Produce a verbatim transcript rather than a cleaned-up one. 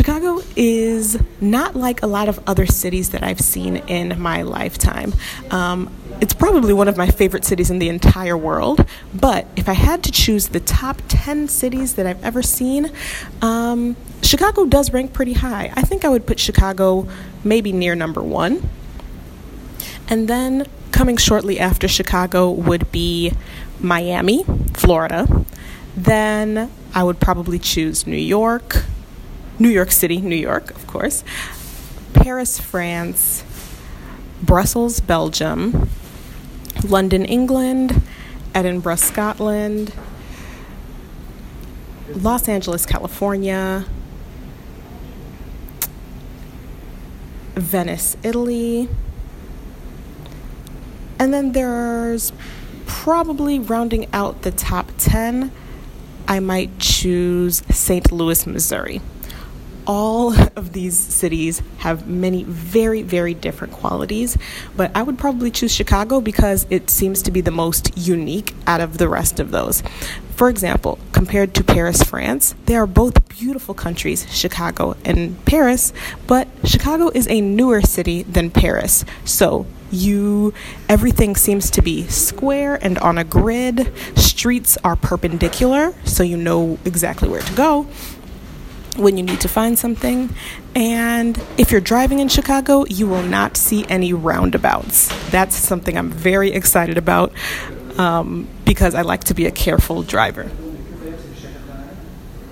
Chicago is not like a lot of other cities that I've seen in my lifetime. Um, it's probably one of my favorite cities in the entire world, but if I had to choose the top ten cities that I've ever seen, um, Chicago does rank pretty high. I think I would put Chicago maybe near number one. And then coming shortly after Chicago would be Miami, Florida. Then I would probably choose New York, New York City, New York, of course, Paris, France, Brussels, Belgium, London, England, Edinburgh, Scotland, Los Angeles, California, Venice, Italy, and then there's probably rounding out the top ten, I might choose Saint Louis, Missouri. All of these cities have many very, very different qualities, but I would probably choose Chicago because it seems to be the most unique out of the rest of those. For example, compared to Paris, France, they are both beautiful countries, Chicago and Paris, but Chicago is a newer city than Paris. So you, everything seems to be square and on a grid. Streets are perpendicular, so you know exactly where to go when you need to find something. And if you're driving in Chicago, you will not see any roundabouts. That's something I'm very excited about um, because I like to be a careful driver.